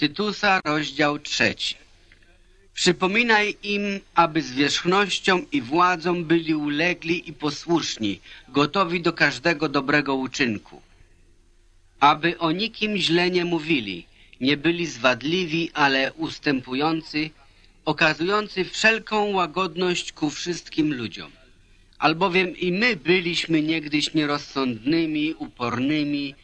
Tytusa, rozdział 3. Przypominaj im, aby zwierzchnością i władzą byli ulegli i posłuszni, gotowi do każdego dobrego uczynku. Aby o nikim źle nie mówili, nie byli zwadliwi, ale ustępujący, okazujący wszelką łagodność ku wszystkim ludziom. Albowiem i my byliśmy niegdyś nierozsądnymi, upornymi,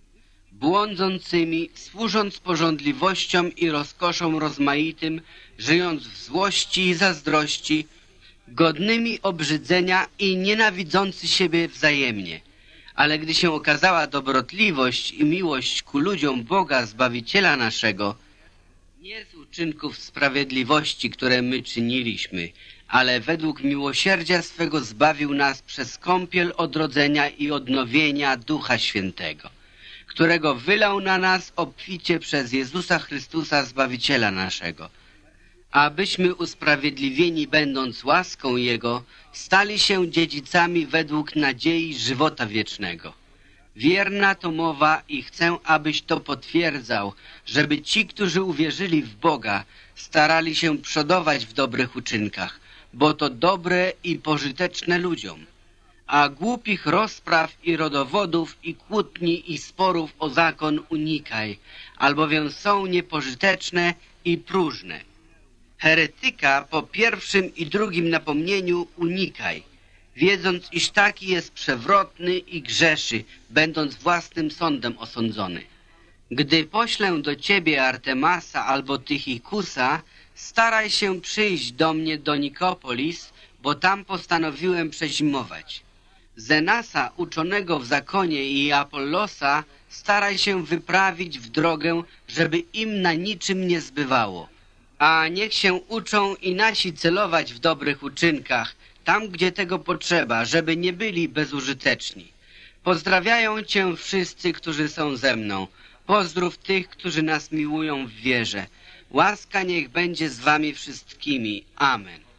błądzącymi, służąc pożądliwościom i rozkoszom rozmaitym, żyjąc w złości i zazdrości, godnymi obrzydzenia i nienawidzący siebie wzajemnie. Ale gdy się okazała dobrotliwość i miłość ku ludziom Boga, Zbawiciela naszego, nie z uczynków sprawiedliwości, które my czyniliśmy, ale według miłosierdzia swego zbawił nas przez kąpiel odrodzenia i odnowienia Ducha Świętego, którego wylał na nas obficie przez Jezusa Chrystusa, Zbawiciela naszego, abyśmy usprawiedliwieni będąc łaską Jego, stali się dziedzicami według nadziei żywota wiecznego. Wierna to mowa i chcę, abyś to potwierdzał, żeby ci, którzy uwierzyli w Boga, starali się przodować w dobrych uczynkach, bo to dobre i pożyteczne ludziom. A głupich rozpraw i rodowodów i kłótni i sporów o zakon unikaj, albowiem są niepożyteczne i próżne. Heretyka po pierwszym i drugim napomnieniu unikaj, wiedząc, iż taki jest przewrotny i grzeszy, będąc własnym sądem osądzony. Gdy poślę do ciebie Artemasa albo Tychikusa, staraj się przyjść do mnie do Nikopolis, bo tam postanowiłem przezimować. Zenasa, uczonego w zakonie, i Apollosa staraj się wyprawić w drogę, żeby im na niczym nie zbywało. A niech się uczą i nasi celować w dobrych uczynkach, tam gdzie tego potrzeba, żeby nie byli bezużyteczni. Pozdrawiają cię wszyscy, którzy są ze mną. Pozdrów tych, którzy nas miłują w wierze. Łaska niech będzie z wami wszystkimi. Amen.